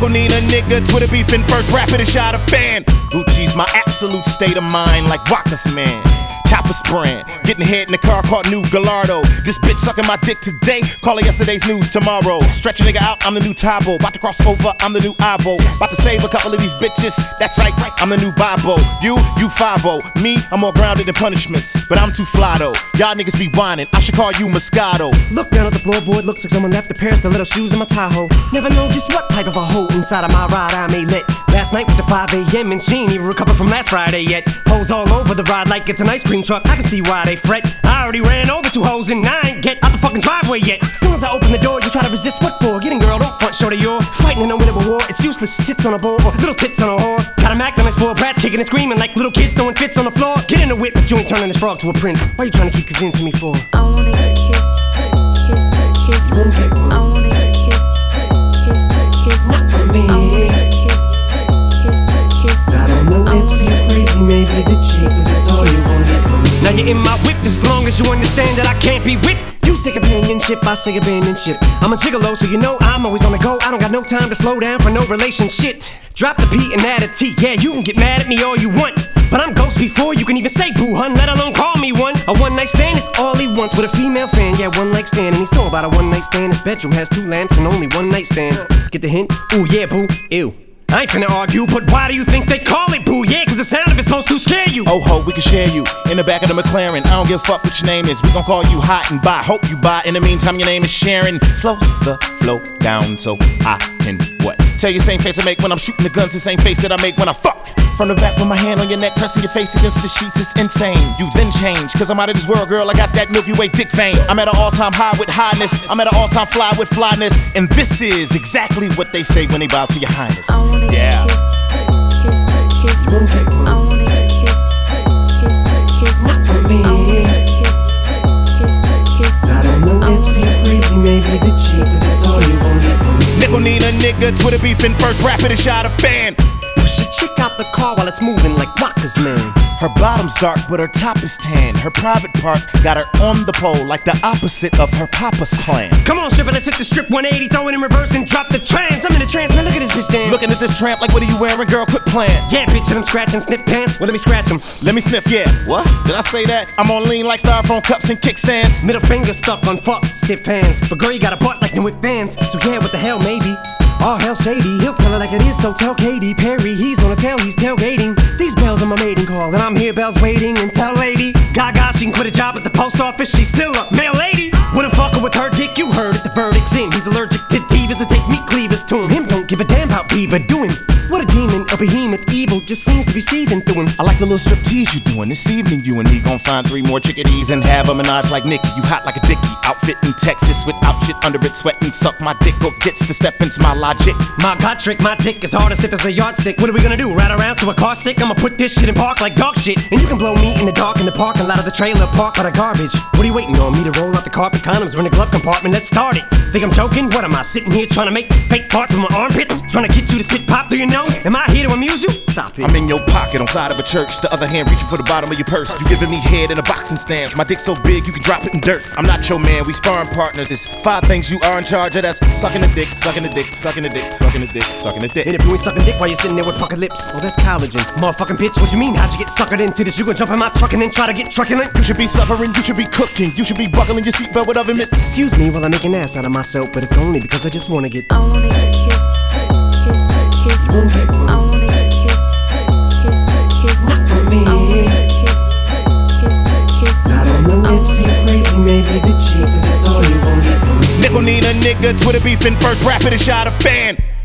Nickel Nina nigga, Twitter beefing first, rapid and shot a fan. Gucci's my absolute state of mind, like Rockers man. Chopper spraying, getting hit in the car, caught new Gallardo. This bitch sucking my dick today, call it yesterday's news tomorrow. Stretch a nigga out, I'm the new Tybo. About to cross over, I'm the new Ivo. About to save a couple of these bitches, that's right, I'm the new Bibo. You 5-0, me, I'm more grounded than punishments. But I'm too fly though, y'all niggas be whining, I should call you Moscato. Look down at the floorboard, looks like someone left a pair of stiletto shoes in my Tahoe. Never know just what type of a hole inside of my ride I may let. Last night with the 5 a.m. and she ain't even recovered from last Friday yet. Hoes all over the ride like it's an ice cream truck, I can see why they fret. I already ran over 2 hoes and I ain't get out the fucking driveway yet. Soon as I open the door, you try to resist, what for? Getting girl, don't front shoulder your fighting in a winnable war, it's useless. Tits on a bowl, little tits on a whore. Got a Mac on his spoiled brats, kicking and screaming like little kids throwing fits on the floor. Get in the whip, but you ain't turning this frog to a prince. Why you trying to keep convincing me for? I wanna get kissed, kiss, kiss. I wanna get kissed, kiss, kiss. Not for me. I wanna get kissed, kiss, kiss. I don't know if you're crazy, maybe the chick, but that's all you want get from me. Now you're in my whip just as long as you understand that I can't be whipped. You say companionship, I say abandonship. I'm a gigolo, so you know I'm always on the go. I don't got no time to slow down for no relationship. Drop the P and add a T. Yeah, you can get mad at me all you want, but I'm ghost before you can even say boo hun, let alone call me one. A one night stand is all he wants with a female fan. Yeah, one night stand, and he saw about a one night stand. His bedroom has 2 lamps and only one night stand. Get the hint? Ooh yeah, boo. Ew. I ain't finna argue, but why do you think they call it boo? Yeah, cause the sound of it's supposed to scare you. Oh ho, we can share you in the back of the McLaren. I don't give a fuck what your name is. We gon' call you hot and buy. Hope you buy. In the meantime, your name is Sharon. Slow the flow down so I can what? Tell you same face I make when I'm shooting the guns, the same face that I make when I fuck. From the back with my hand on your neck, pressing your face against the sheets, it's insane. You then change, cause I'm out of this world, girl, I got that Milky Way dick vein. I'm at an all-time high with highness, I'm at an all-time fly with flyness. And this is exactly what they say when they bow to your highness. I wanna Yeah. get kissed, kiss, kiss. I wanna get kissed, kiss, kiss. Not for me. I wanna get kissed, kiss, kiss. I don't know if you're crazy, maybe the chick, but that's all you want get from me. Nickel Nina nigga, Twitter beefing first, rapid and shot a fan. Push a chick out the car while it's moving like Rockers man. Her bottom's dark, but her top is tan. Her private parts got her on the pole, like the opposite of her papa's plan. Come on, stripper, let's hit the strip 180, throw it in reverse and drop the trance. I'm in a trance, man, look at this bitch dance. Looking at this tramp like, what are you wearing, girl? Quit playing. Yeah, bitch, and I'm scratching snip pants. Well, let me scratch them. Let me sniff, yeah. What? Did I say that? I'm on lean like styrofoam cups and kickstands. Middle finger stuck on fuck, stiff hands. But girl, you got a butt like new with fans. So yeah, what the hell, maybe? All hell shady, he'll tell her like it is, so tell Katy Perry. He's on a tail, he's tailgating. These bells are my maiden call, and I'm here bells waiting. And tell lady Gaga she can quit a job at the post office, she's still a mail lady. Wouldn't fuck her with her dick, you heard it, the verdict's in. He's allergic to divas and take meat cleavers to him. Him don't give a damn about Beaver, do him. What a demon, a behemoth, evil just seems to be seething through him. I like the little striptease you doing this evening. You and me gon' find 3 more chickadees and have a menage like Nicki. You hot like a dickie, outfit in Texas without shit under it, sweating. Suck my dick, go gets to step into my logic. My God trick, my tick is hard as stiff as a yardstick. What are we gonna do? Ride around to a car sick? I'ma put this shit in park like dog shit. And you can blow me in the dark in the parking lot of the trailer park by the garbage. What are you waiting on? Me to roll out the carpet? Condoms are in the glove compartment, let's start it. Think I'm joking? What am I sitting here trying to make fake parts with my armpits? Trying to get you to spit pop through your nose? Am I here to amuse you? Stop it. I'm in your pocket on side of a church, the other hand reaching for the bottom of your purse. You giving me head in a boxing stance. My dick's so big you can drop it in dirt. I'm not your man, we sparring partners. It's 5 things you are in charge of. That's sucking the dick, sucking the dick, sucking the dick, sucking the dick, sucking the dick. And if you ain't sucking dick while you're sitting there with fucking lips, well that's collagen. Motherfucking bitch, what you mean? How'd you get suckered into this? You gonna jump in my truck and then try to get truculent? You should be suffering, you should be cooking, you should be buckling your seatbelt with oven mitts. Excuse me while I make an ass out of myself, but it's only because I just wanna get. I wanna get kissed, kiss, kiss. I wanna get kissed, kiss, kiss. Not for me. I wanna get kissed, kiss, kiss. I don't know if you're crazy, maybe the chick, but that's all you gon' get from me. Nickel Nina nigga, Twitter beefing first, rapid and shot a fan.